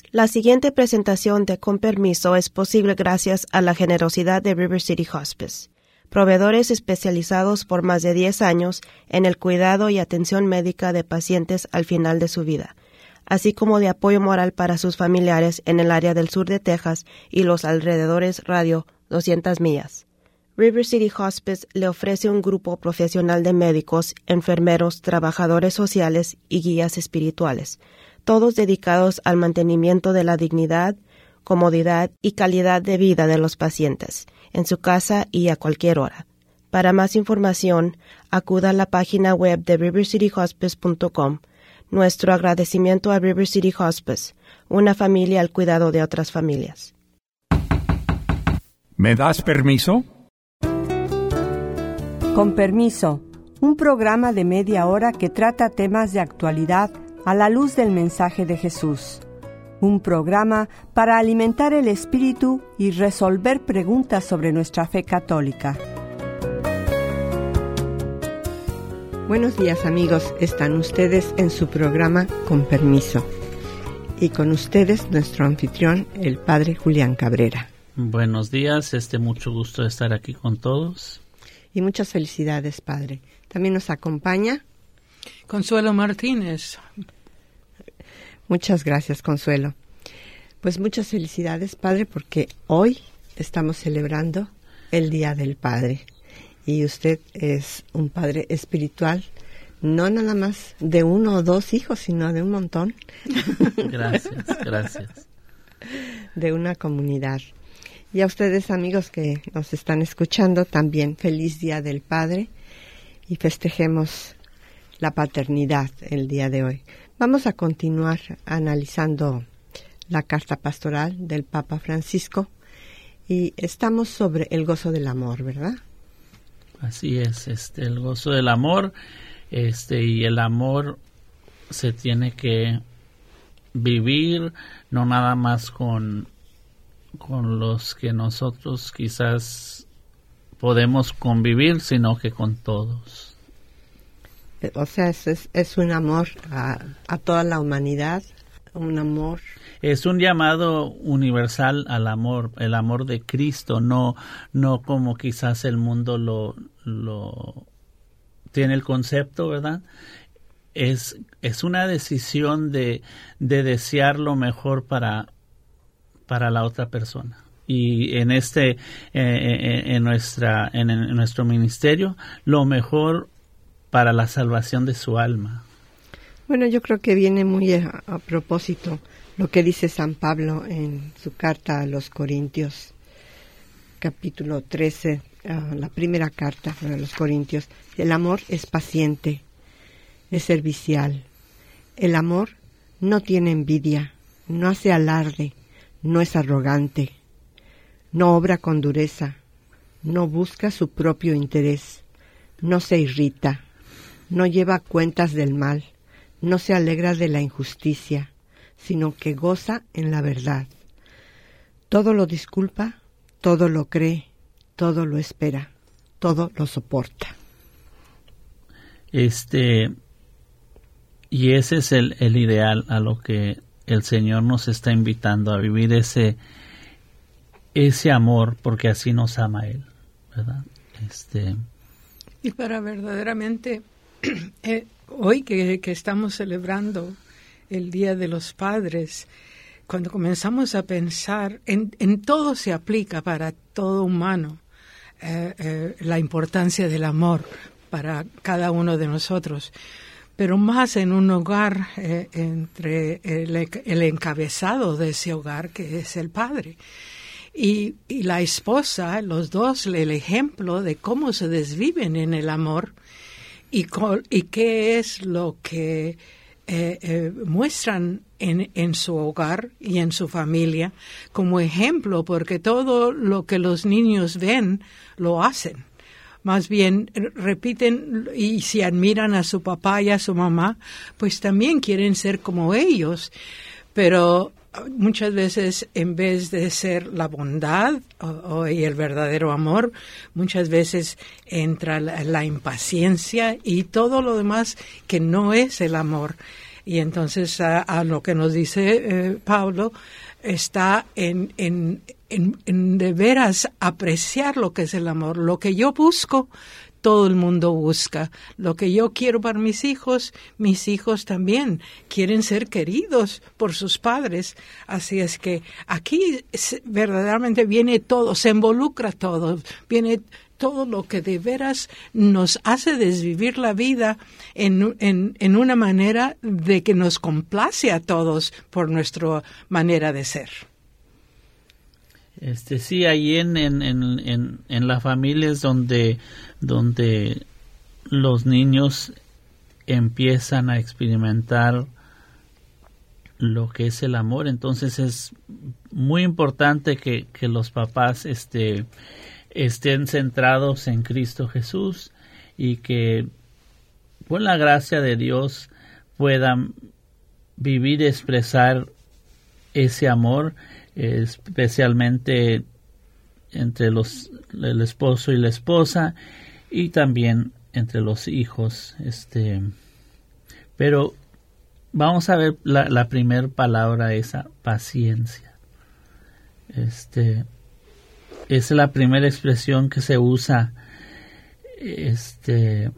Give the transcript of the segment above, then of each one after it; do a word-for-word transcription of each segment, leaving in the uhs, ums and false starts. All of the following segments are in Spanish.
La siguiente presentación de Con Permiso es posible gracias a la generosidad de River City Hospice, proveedores especializados por más de diez años en el cuidado y atención médica de pacientes al final de su vida, así como de apoyo moral para sus familiares en el área del sur de Texas y los alrededores radio doscientas millas. River City Hospice le ofrece un grupo profesional de médicos, enfermeros, trabajadores sociales y guías espirituales, todos dedicados al mantenimiento de la dignidad, comodidad y calidad de vida de los pacientes, en su casa y a cualquier hora. Para más información, acuda a la página web de river city hospice punto com. Nuestro agradecimiento a River City Hospice, una familia al cuidado de otras familias. ¿Me das permiso? Con Permiso, un programa de media hora que trata temas de actualidad a la luz del mensaje de Jesús. Un programa para alimentar el espíritu y resolver preguntas sobre nuestra fe católica. Buenos días, amigos. Están ustedes en su programa Con Permiso. Y con ustedes nuestro anfitrión, el Padre Julián Cabrera. Buenos días, este mucho gusto de estar aquí con todos. Y muchas felicidades, Padre. También nos acompaña Consuelo Martínez. Muchas gracias, Consuelo. Pues muchas felicidades, Padre, porque hoy estamos celebrando el Día del Padre. Y usted es un padre espiritual, no nada más de uno o dos hijos, sino de un montón. Gracias, gracias. De una comunidad. Y a ustedes, amigos que nos están escuchando, también feliz Día del Padre y festejemos la paternidad el día de hoy. Vamos a continuar analizando la carta pastoral del Papa Francisco y estamos sobre el gozo del amor, ¿verdad? Así es, este, el gozo del amor, este, y el amor se tiene que vivir no nada más con con los que nosotros quizás podemos convivir, sino que con todos. O sea, es, es, es un amor a, a toda la humanidad, un amor. Es un llamado universal al amor, el amor de Cristo, no no como quizás el mundo lo lo tiene el concepto, ¿verdad? Es es una decisión de de desear lo mejor para para la otra persona. Y en este eh, en nuestra en, en nuestro ministerio, lo mejor para la salvación de su alma. Bueno, yo creo que viene muy a, a propósito lo que dice San Pablo en su carta a los Corintios, capítulo trece, uh, la primera carta a los Corintios. El amor es paciente, es servicial. El amor no tiene envidia, no hace alarde, no es arrogante, no obra con dureza, no busca su propio interés, no se irrita, no lleva cuentas del mal, no se alegra de la injusticia, sino que goza en la verdad. Todo lo disculpa, todo lo cree, todo lo espera, todo lo soporta. Este, y ese es el, el ideal a lo que el Señor nos está invitando a vivir, ese ese amor, porque así nos ama Él, ¿verdad? Este Y para verdaderamente eh, hoy que, que estamos celebrando el Día de los Padres, cuando comenzamos a pensar en, en todo se aplica para todo humano, eh, eh, la importancia del amor para cada uno de nosotros. Pero más en un hogar eh, entre el, el encabezado de ese hogar, que es el padre. Y, y la esposa, los dos, el ejemplo de cómo se desviven en el amor y, co- y qué es lo que eh, eh, muestran en, en su hogar y en su familia como ejemplo, porque todo lo que los niños ven lo hacen. Más bien repiten, y si admiran a su papá y a su mamá, pues también quieren ser como ellos. Pero muchas veces, en vez de ser la bondad o, o y el verdadero amor, muchas veces entra la, la impaciencia y todo lo demás que no es el amor. Y entonces a, a lo que nos dice eh, Pablo está en, en, en, en de veras apreciar lo que es el amor. Lo que yo busco, todo el mundo busca. Lo que yo quiero para mis hijos, mis hijos también quieren ser queridos por sus padres. Así es que aquí verdaderamente viene todo, se involucra todo, viene todo lo que de veras nos hace desvivir la vida en, en, en una manera de que nos complace a todos por nuestra manera de ser. Este sí, ahí en en en en, en la familia es donde donde los niños empiezan a experimentar lo que es el amor. Entonces es muy importante que, que los papás este estén centrados en Cristo Jesús y que por la gracia de Dios puedan vivir y expresar ese amor, especialmente entre los el esposo y la esposa y también entre los hijos. Este, pero vamos a ver la, la primera palabra, esa paciencia. Este es la primera expresión que se usa este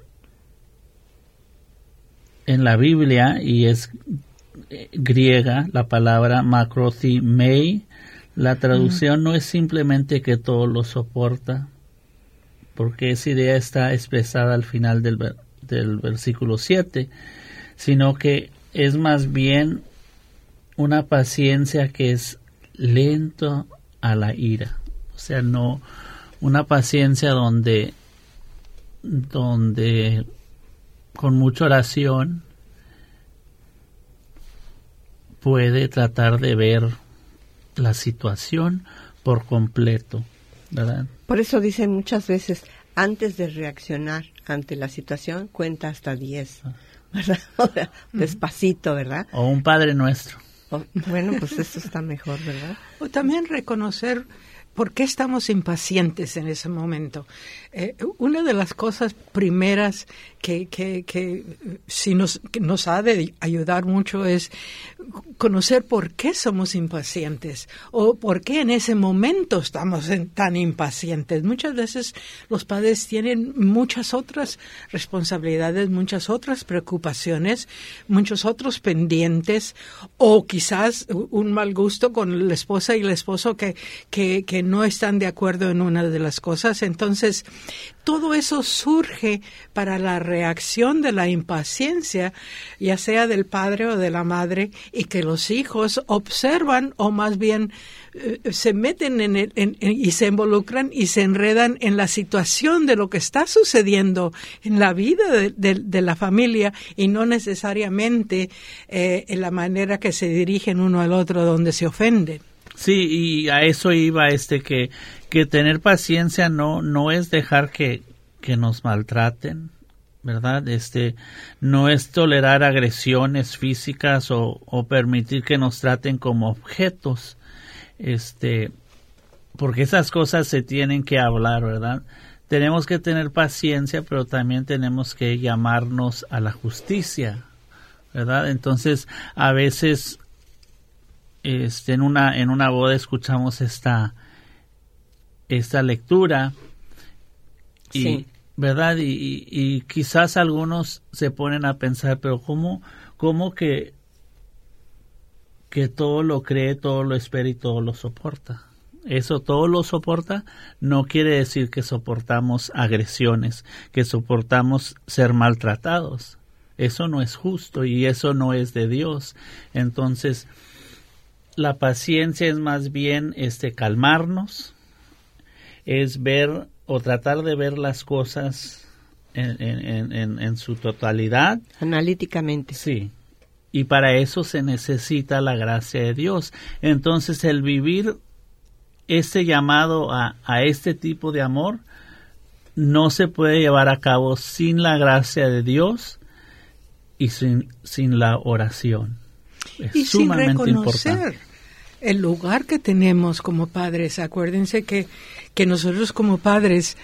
en la Biblia y es griega, la palabra makrothimei. La traducción mm. no es simplemente que todo lo soporta, porque esa idea está expresada al final del, del versículo siete, sino que es más bien una paciencia que es lento a la ira. O sea, no una paciencia donde, donde con mucha oración puede tratar de ver la situación por completo, ¿verdad? Por eso dicen muchas veces, antes de reaccionar ante la situación, cuenta hasta diez, ¿verdad? O sea, despacito, ¿verdad? O un Padre Nuestro. O, bueno, pues eso está mejor, ¿verdad? O también reconocer por qué estamos impacientes en ese momento. Eh, una de las cosas primeras que, que, que sí nos, que nos ha de ayudar mucho es conocer por qué somos impacientes o por qué en ese momento estamos en, tan impacientes. Muchas veces los padres tienen muchas otras responsabilidades, muchas otras preocupaciones, muchos otros pendientes o quizás un mal gusto con la esposa y el esposo que, que, que no están de acuerdo en una de las cosas. Entonces, todo eso surge para la reacción de la impaciencia, ya sea del padre o de la madre, y que los hijos observan o más bien eh, se meten en, el, en, en y se involucran y se enredan en la situación de lo que está sucediendo en la vida de, de, de la familia y no necesariamente eh, en la manera que se dirigen uno al otro donde se ofenden. Sí, y a eso iba este que que tener paciencia no no es dejar que que nos maltraten, ¿verdad? Este no es tolerar agresiones físicas o, o permitir que nos traten como objetos. Este, porque esas cosas se tienen que hablar, ¿verdad? Tenemos que tener paciencia, pero también tenemos que llamarnos a la justicia, ¿verdad? Entonces, a veces Este, en una en una boda escuchamos esta esta lectura y sí. verdad y, y, y quizás algunos se ponen a pensar, pero cómo cómo que que todo lo cree, todo lo espera y todo lo soporta. Eso todo lo soporta no quiere decir que soportamos agresiones, que soportamos ser maltratados. Eso no es justo y eso no es de Dios. Entonces, la paciencia es más bien este calmarnos, es ver o tratar de ver las cosas en, en, en, en su totalidad. Analíticamente. Sí, y para eso se necesita la gracia de Dios. Entonces el vivir este llamado a, a este tipo de amor no se puede llevar a cabo sin la gracia de Dios y sin, sin la oración. Es y sin reconocer importante el lugar que tenemos como padres. Acuérdense que, que nosotros como padres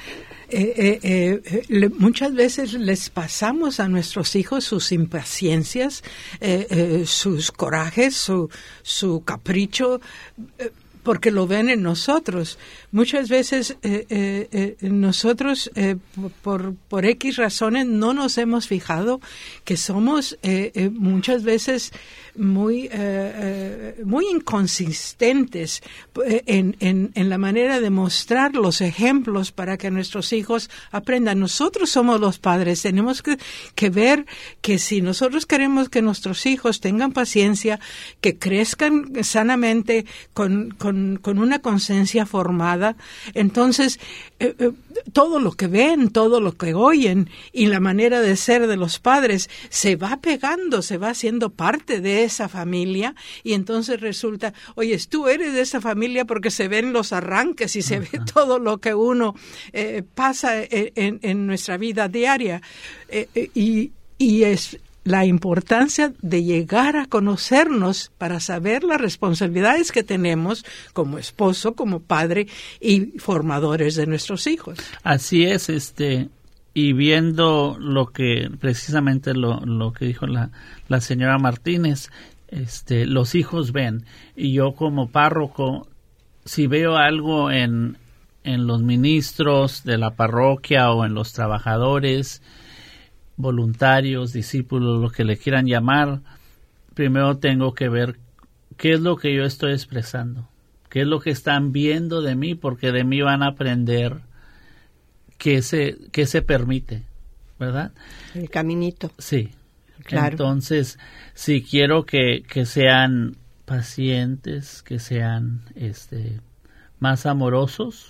Eh, eh, eh, le, muchas veces les pasamos a nuestros hijos sus impaciencias, eh, eh, sus corajes, su, su capricho, eh, porque lo ven en nosotros. Muchas veces eh, eh, eh, nosotros, eh, por, por X razones, no nos hemos fijado que somos eh, eh, muchas veces muy, eh, eh, muy inconsistentes en, en, en la manera de mostrar los ejemplos para que nuestros hijos aprendan. Nosotros somos los padres, tenemos que, que ver que si nosotros queremos que nuestros hijos tengan paciencia, que crezcan sanamente con, con, con una conciencia formada, entonces eh, eh, todo lo que ven, todo lo que oyen y la manera de ser de los padres se va pegando, se va haciendo parte de esa familia, y entonces resulta, oye, tú eres de esa familia porque se ven los arranques y se ve todo lo que uno eh, pasa en, en, en nuestra vida diaria. Eh, eh, y, y es la importancia de llegar a conocernos para saber las responsabilidades que tenemos como esposo, como padre y formadores de nuestros hijos. Así es, este, y viendo lo que, precisamente lo, lo que dijo la, la señora Martínez, este, los hijos ven, y yo como párroco, si veo algo en, en los ministros de la parroquia o en los trabajadores, voluntarios, discípulos, lo que le quieran llamar, primero tengo que ver qué es lo que yo estoy expresando, qué es lo que están viendo de mí, porque de mí van a aprender qué se, qué se permite, ¿verdad? El caminito. Sí. Claro. Entonces, si quiero que, que sean pacientes, que sean este más amorosos,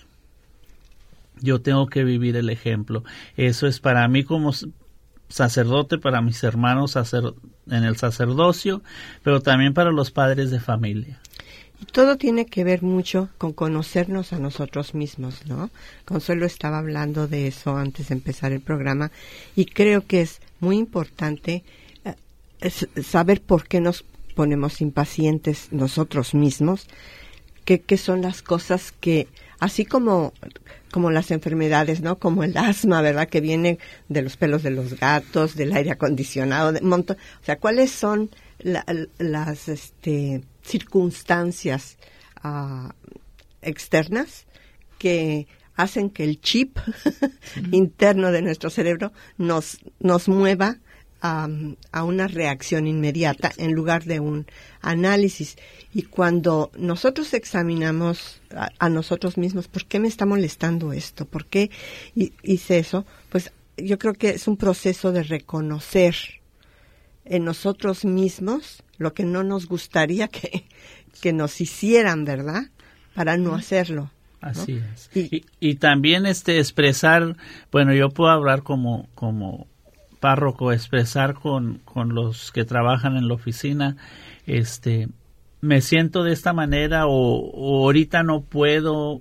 yo tengo que vivir el ejemplo. Eso es para mí como sacerdote, para mis hermanos sacer, en el sacerdocio, pero también para los padres de familia. Y todo tiene que ver mucho con conocernos a nosotros mismos, ¿no? Consuelo estaba hablando de eso antes de empezar el programa, y creo que es muy importante eh, es saber por qué nos ponemos impacientes nosotros mismos, qué, qué son las cosas que, así como como las enfermedades, ¿no? Como el asma, ¿verdad? Que viene de los pelos de los gatos, del aire acondicionado, de montón. O sea, ¿cuáles son la, las este, circunstancias uh, externas que hacen que el chip uh-huh. interno de nuestro cerebro nos, nos mueva um, a una reacción inmediata en lugar de un análisis? Y cuando nosotros examinamos a, a nosotros mismos, ¿por qué me está molestando esto? ¿Por qué hice eso? Pues yo creo que es un proceso de reconocer en nosotros mismos lo que no nos gustaría que, que nos hicieran, ¿verdad? Para no hacerlo, ¿no? Así es. Y, y, y también este expresar, bueno, yo puedo hablar como, como párroco, expresar con, con los que trabajan en la oficina, este... me siento de esta manera, o, o ahorita no puedo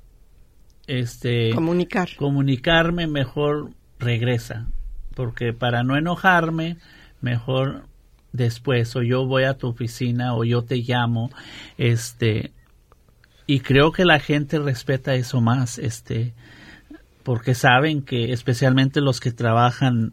este comunicar comunicarme, mejor regresa, porque para no enojarme, mejor después, o yo voy a tu oficina, o yo te llamo, este y creo que la gente respeta eso más, este porque saben que, especialmente los que trabajan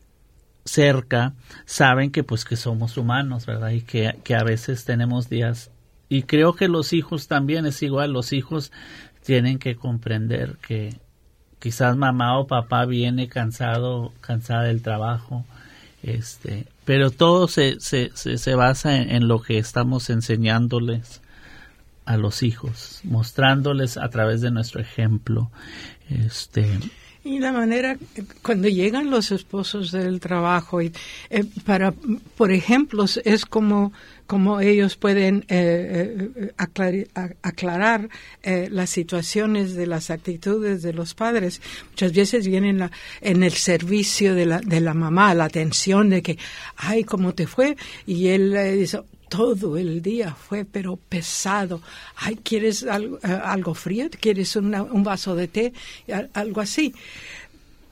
cerca, saben que pues que somos humanos, ¿verdad? Y que, que a veces tenemos días, y creo que los hijos también es igual, los hijos tienen que comprender que quizás mamá o papá viene cansado, cansada del trabajo, este, pero todo se, se, se, se basa en, en lo que estamos enseñándoles a los hijos, mostrándoles a través de nuestro ejemplo, este y la manera cuando llegan los esposos del trabajo, y eh, para por ejemplo es como como ellos pueden eh, eh, aclarar, aclarar eh, las situaciones de las actitudes de los padres. Muchas veces vienen la, en el servicio de la de la mamá, la atención de que, ay, ¿cómo te fue? Y él eh, dice, todo el día fue, pero pesado. Ay, ¿quieres algo, uh, algo frío? ¿Quieres una, un vaso de té? Algo así.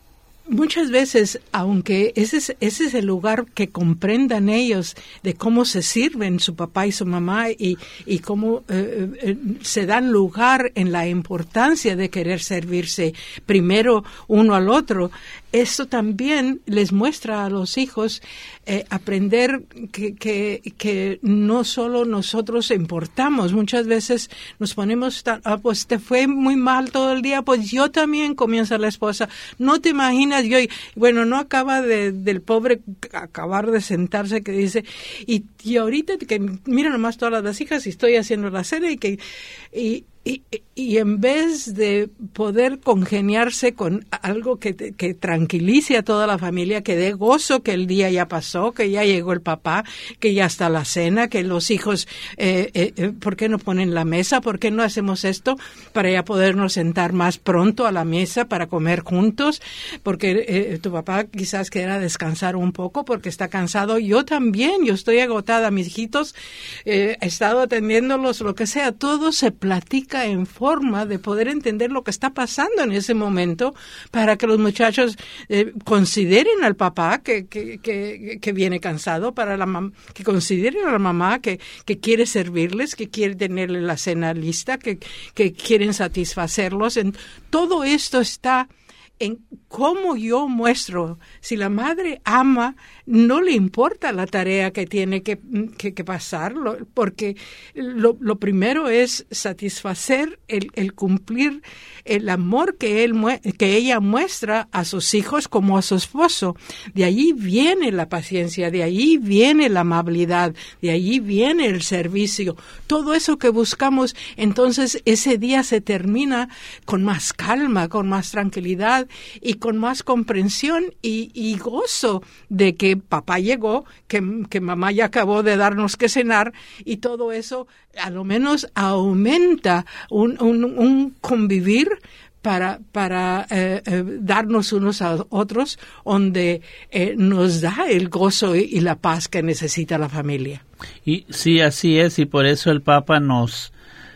muchas veces, aunque ese es, ese es el lugar que comprendan ellos de cómo se sirven su papá y su mamá y, y cómo eh, eh, se dan lugar en la importancia de querer servirse primero uno al otro, eso también les muestra a los hijos eh, aprender que, que, que no solo nosotros importamos. Muchas veces nos ponemos, ah, pues te fue muy mal todo el día, pues yo también, comienza la esposa. No te imaginas, yo, bueno, no acaba de, del pobre acabar de sentarse que dice, y, y ahorita que mira nomás todas las hijas y estoy haciendo la cena y que... Y, Y, y en vez de poder congeniarse con algo que, que tranquilice a toda la familia, que dé gozo que el día ya pasó, que ya llegó el papá, que ya está la cena, que los hijos, eh, eh, ¿por qué no ponen la mesa? ¿Por qué no hacemos esto para ya podernos sentar más pronto a la mesa para comer juntos? Porque eh, tu papá quizás quiera descansar un poco porque está cansado. Yo también, yo estoy agotada. Mis hijitos, eh, he estado atendiéndolos, lo que sea, todo se platica en forma de poder entender lo que está pasando en ese momento para que los muchachos eh, consideren al papá que, que, que, que viene cansado, para la mam- que consideren a la mamá que, que quiere servirles, que quiere tenerle la cena lista, que, que quieren satisfacerlos. En, todo esto está en cómo yo muestro. Si la madre ama, no le importa la tarea que tiene que, que, que pasar, lo, porque lo, lo primero es satisfacer el, el cumplir el amor que, él, que ella muestra a sus hijos como a su esposo. De allí viene la paciencia, de allí viene la amabilidad, de allí viene el servicio. Todo eso que buscamos, entonces ese día se termina con más calma, con más tranquilidad y con más comprensión y, y gozo de que papá llegó, que, que mamá ya acabó de darnos que cenar, y todo eso a lo menos aumenta un, un, un convivir para, para eh, eh, darnos unos a otros, donde eh, nos da el gozo y, y la paz que necesita la familia. Y sí, así es, y por eso el Papa nos,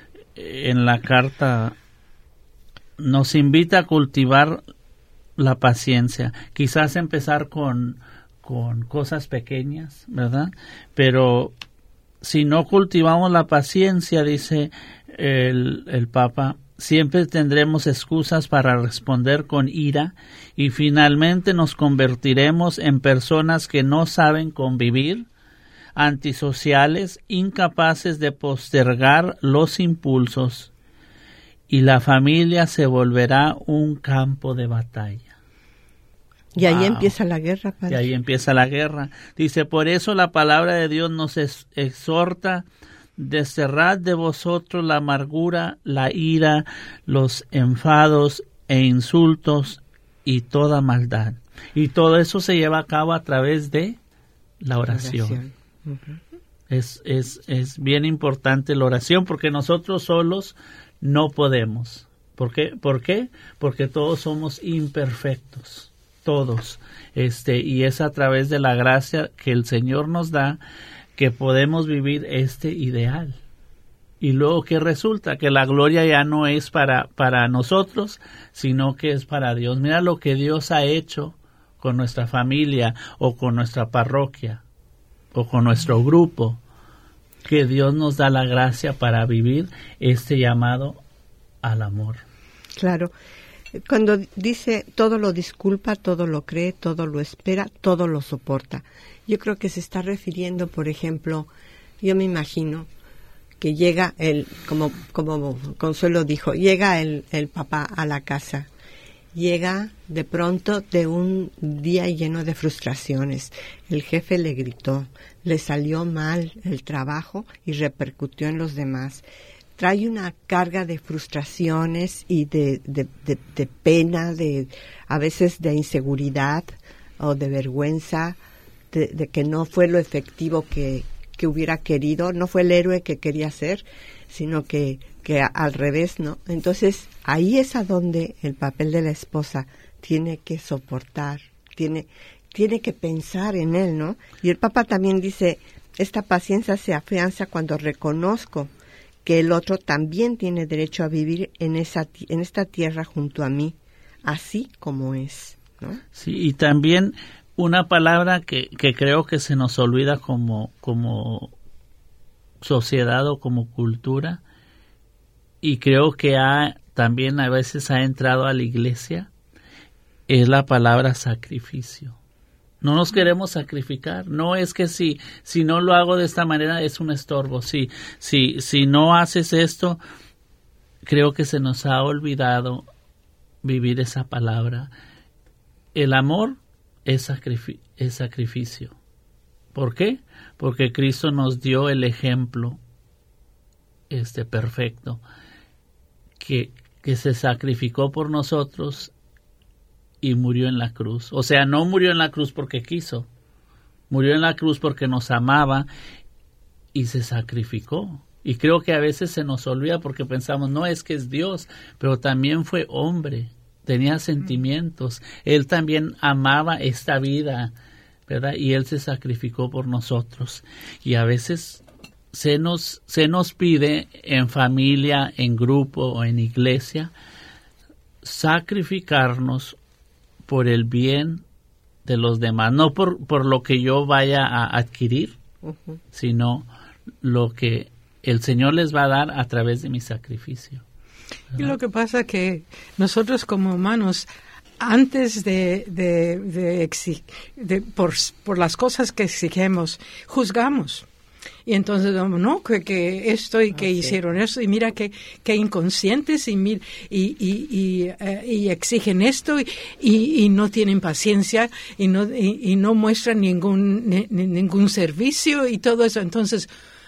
en la carta, nos invita a cultivar la paciencia. Quizás empezar con, con cosas pequeñas, ¿verdad? Pero si no cultivamos la paciencia, dice el, el Papa, siempre tendremos excusas para responder con ira y finalmente nos convertiremos en personas que no saben convivir, antisociales, incapaces de postergar los impulsos, y la familia se volverá un campo de batalla. Y ahí Wow. empieza la guerra, padre. Y ahí empieza la guerra. Dice, por eso la palabra de Dios nos ex- exhorta, desterrad de vosotros la amargura, la ira, los enfados e insultos y toda maldad. Y todo eso se lleva a cabo a través de la oración. oración. Uh-huh. Es, es, es bien importante la oración porque nosotros solos no podemos. ¿Por qué? ¿Por qué? Porque todos somos imperfectos. Todos, este, y es a través de la gracia que el Señor nos da que podemos vivir este ideal. Y luego, ¿qué resulta? Que la gloria ya no es para, para nosotros, sino que es para Dios. Mira lo que Dios ha hecho con nuestra familia, o con nuestra parroquia, o con nuestro grupo, que Dios nos da la gracia para vivir este llamado al amor. Claro. Cuando dice todo lo disculpa, todo lo cree, todo lo espera, todo lo soporta, yo creo que se está refiriendo, por ejemplo, yo me imagino que llega el, como, como Consuelo dijo, llega el, el papá a la casa, llega de pronto de un día lleno de frustraciones, el jefe le gritó, le salió mal el trabajo y repercutió en los demás. Trae una carga de frustraciones y de, de, de, de pena, de a veces de inseguridad o de vergüenza, de, de que no fue lo efectivo que, que hubiera querido, no fue el héroe que quería ser, sino que, que a, al revés, ¿no? Entonces, ahí es a donde el papel de la esposa tiene que soportar, tiene, tiene que pensar en él, ¿no? Y el Papa también dice, esta paciencia se afianza cuando reconozco que el otro también tiene derecho a vivir en esa en esta tierra junto a mí, así como es, ¿no? Sí, y también una palabra que, que creo que se nos olvida como, como sociedad o como cultura, y creo que ha, también a veces ha entrado a la iglesia, es la palabra sacrificio. No nos queremos sacrificar. No es que si, si no lo hago de esta manera es un estorbo. Si, si, si no haces esto, creo que se nos ha olvidado vivir esa palabra. El amor es, sacrifi- es sacrificio. ¿Por qué? Porque Cristo nos dio el ejemplo este perfecto, que, que se sacrificó por nosotros y murió en la cruz. O sea, no murió en la cruz porque quiso, murió en la cruz porque nos amaba y se sacrificó. Y creo que a veces se nos olvida porque pensamos, no, es que es Dios, pero también fue hombre, tenía sentimientos, Él también amaba esta vida, ¿verdad? Y Él se sacrificó por nosotros. Y a veces se nos, se nos pide en familia, en grupo o en iglesia, sacrificarnos por el bien de los demás, no por, por lo que yo vaya a adquirir, uh-huh. sino lo que el Señor les va a dar a través de mi sacrificio. ¿Verdad? Y lo que pasa es que nosotros como humanos, antes de, de, de, exig, de por, por las cosas que exigimos, juzgamos. Y entonces, no, que, que esto y que ah, hicieron sí. eso, y mira que, que inconscientes, y, y, y, y, uh, y exigen esto, y, y, y no tienen paciencia, y no, y, y no muestran ningún, ni, ningún servicio, y todo eso. Entonces,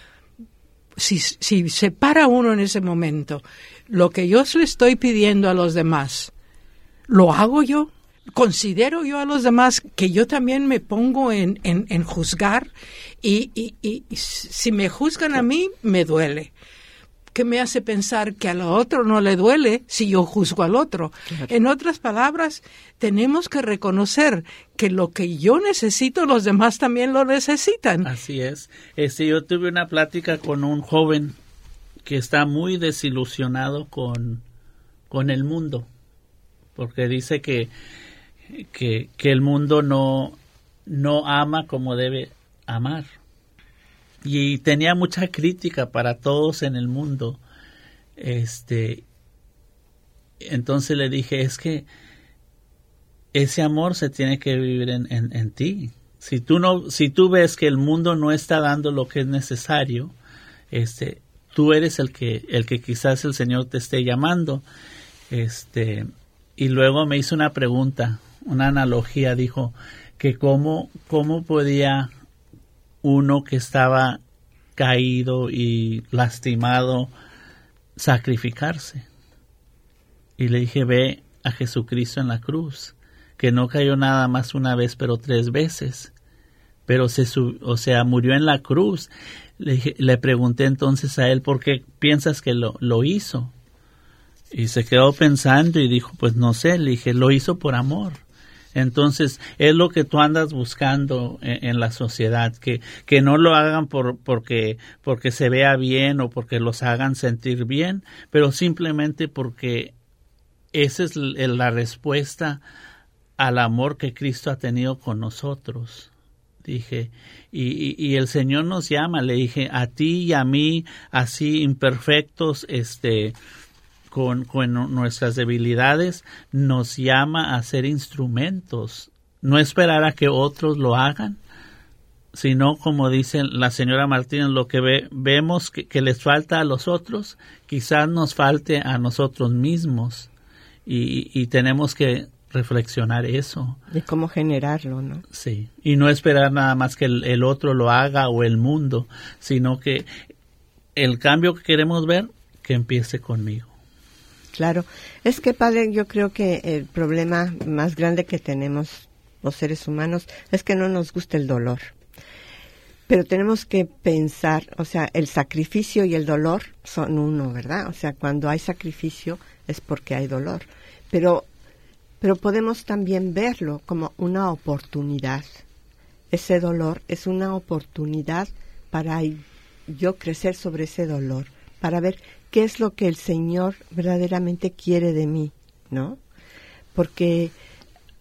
si, si se para uno en ese momento, lo que yo le estoy pidiendo a los demás, ¿lo hago yo? ¿Considero yo a los demás que yo también me pongo en, en, en juzgar? Y, y, y si me juzgan a mí, me duele. ¿Qué me hace pensar que al otro no le duele si yo juzgo al otro? Claro. En otras palabras, tenemos que reconocer que lo que yo necesito, los demás también lo necesitan. Así es. Este, yo tuve una plática con un joven que está muy desilusionado con, con el mundo, porque dice que, que, que el mundo no, no ama como debe amar. Y tenía mucha crítica para todos en el mundo. Este, entonces le dije, es que ese amor se tiene que vivir en, en, en ti. Si tú no, si tú ves que el mundo no está dando lo que es necesario, este, tú eres el que, el que quizás el Señor te esté llamando. Este, y luego me hizo una pregunta, una analogía, dijo que cómo, cómo podía uno que estaba caído y lastimado sacrificarse. Y le dije, ve a Jesucristo en la cruz, que no cayó nada más una vez, pero tres veces. Pero se sub, o sea, murió en la cruz. Le, dije, le pregunté entonces a él, ¿por qué piensas que lo, lo hizo? Y se quedó pensando y dijo, pues no sé. Le dije, lo hizo por amor. Entonces, es lo que tú andas buscando en, en la sociedad, que, que no lo hagan por, porque, porque se vea bien o porque los hagan sentir bien, pero simplemente porque esa es la respuesta al amor que Cristo ha tenido con nosotros. Dije, y, y, y el Señor nos llama, le dije, a ti y a mí, así imperfectos, este... Con, con nuestras debilidades, nos llama a ser instrumentos, no esperar a que otros lo hagan, sino como dice la señora Martínez, lo que ve, vemos que, que les falta a los otros, quizás nos falte a nosotros mismos, y, y tenemos que reflexionar eso. De cómo generarlo, ¿no? Sí, y no esperar nada más que el, el otro lo haga o el mundo, sino que el cambio que queremos ver, que empiece conmigo. Claro, es que, padre, yo creo que el problema más grande que tenemos los seres humanos es que no nos gusta el dolor. Pero tenemos que pensar, o sea, el sacrificio y el dolor son uno, ¿verdad? O sea, cuando hay sacrificio es porque hay dolor. Pero, pero podemos también verlo como una oportunidad. Ese dolor es una oportunidad para yo crecer sobre ese dolor, para ver qué es lo que el Señor verdaderamente quiere de mí, ¿no? Porque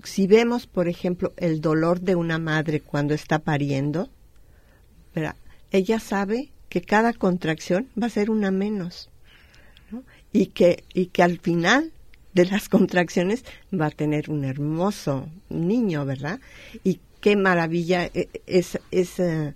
si vemos, por ejemplo, el dolor de una madre cuando está pariendo, ¿verdad? Ella sabe que cada contracción va a ser una menos, ¿no? Y que, y que al final de las contracciones va a tener un hermoso niño, ¿verdad? Y qué maravilla es, es, es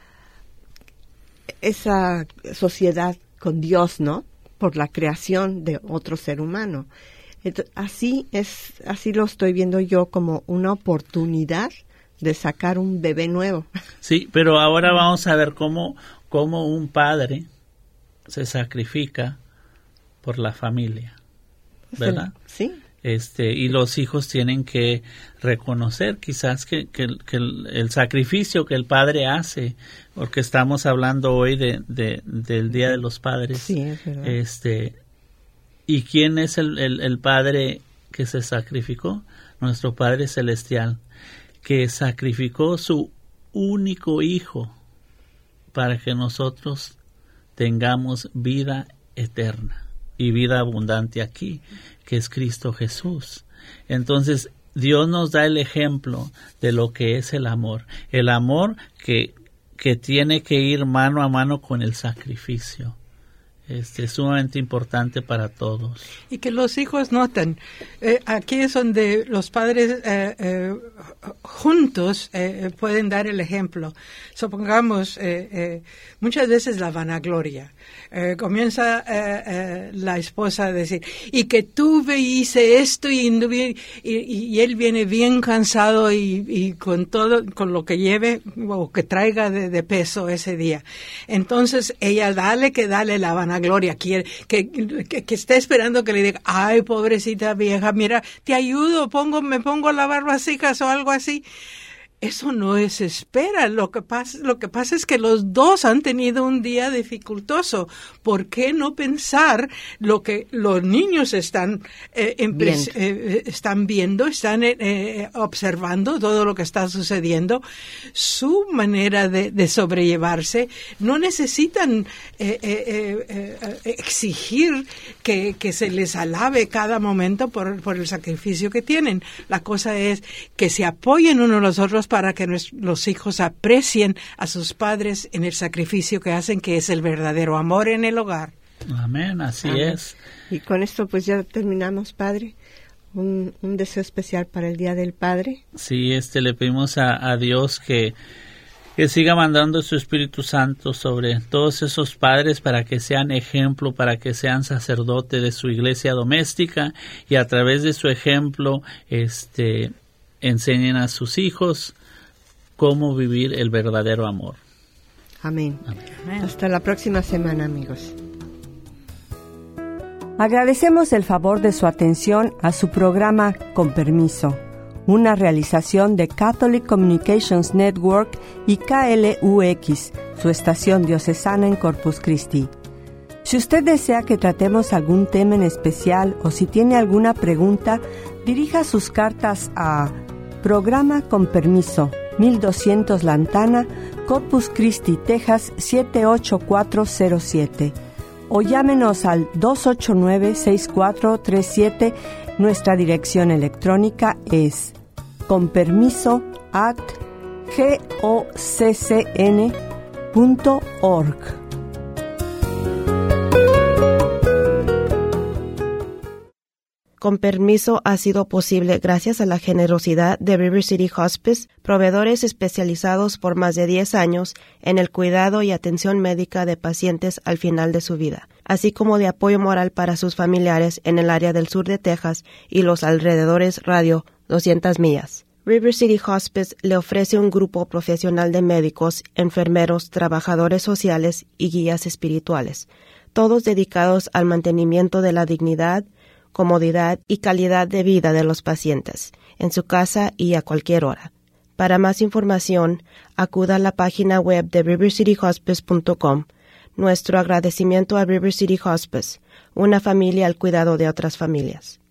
esa sociedad con Dios, ¿no? Por la creación de otro ser humano. Entonces, así es, así lo estoy viendo yo, como una oportunidad de sacar un bebé nuevo. Sí, pero ahora vamos a ver cómo, cómo un padre se sacrifica por la familia, ¿verdad? Sí. Este, y los hijos tienen que reconocer quizás que, que, que el, el sacrificio que el padre hace, porque estamos hablando hoy de, de del Día de los Padres. Sí, es verdad. Este, ¿y quién es el, el, el padre que se sacrificó? Nuestro Padre Celestial, que sacrificó su único hijo para que nosotros tengamos vida eterna y vida abundante aquí, que es Cristo Jesús. Entonces, Dios nos da el ejemplo de lo que es el amor, el amor que, que tiene que ir mano a mano con el sacrificio. Este, es sumamente importante para todos. Y que los hijos noten, eh, aquí es donde los padres eh, eh, juntos eh, pueden dar el ejemplo. Supongamos, eh, eh, muchas veces la vanagloria. Eh, comienza eh, eh, la esposa a decir, y que tuve y hice esto, y, y, y él viene bien cansado y, y con todo, con lo que lleve o que traiga de, de peso ese día. Entonces ella dale que dale la vanagloria, quiere, que, que, que esté esperando que le diga, ay, pobrecita vieja, mira, te ayudo, pongo, me pongo a lavar vasijas o algo así. Eso no es espera. Lo que pasa, lo que pasa es que los dos han tenido un día dificultoso. ¿Por qué no pensar lo que los niños están eh, viendo. Eh, están viendo, están eh, observando todo lo que está sucediendo? Su manera de, de sobrellevarse, no necesitan eh, eh, eh, exigir que, que se les alabe cada momento por, por el sacrificio que tienen. La cosa es que se apoyen unos a los otros para que los hijos aprecien a sus padres en el sacrificio que hacen, que es el verdadero amor en el hogar. Amén, así Amén. es. Y con esto pues ya terminamos, Padre. Un, un deseo especial para el Día del Padre. Sí, este le pedimos a, a Dios que, que siga mandando su Espíritu Santo sobre todos esos padres para que sean ejemplo, para que sean sacerdotes de su iglesia doméstica y a través de su ejemplo este enseñen a sus hijos cómo vivir el verdadero amor. Amén. Amén. Hasta la próxima semana, amigos. Agradecemos el favor de su atención a su programa Con Permiso, una realización de Catholic Communications Network y K L U X, su estación diocesana en Corpus Christi. Si usted desea que tratemos algún tema en especial o si tiene alguna pregunta, dirija sus cartas a Programa Con Permiso, mil doscientos Lantana, Corpus Christi, Texas siete ocho cuatro cero siete. O llámenos al dos ocho nueve, seis cuatro tres siete. Nuestra dirección electrónica es conpermiso at goccn punto org. Con Permiso ha sido posible gracias a la generosidad de River City Hospice, proveedores especializados por más de diez años en el cuidado y atención médica de pacientes al final de su vida, así como de apoyo moral para sus familiares en el área del sur de Texas y los alrededores radio doscientas millas. River City Hospice le ofrece un grupo profesional de médicos, enfermeros, trabajadores sociales y guías espirituales, todos dedicados al mantenimiento de la dignidad, comodidad y calidad de vida de los pacientes, en su casa y a cualquier hora. Para más información, acuda a la página web de river city hospice punto com. Nuestro agradecimiento a River City Hospice, una familia al cuidado de otras familias.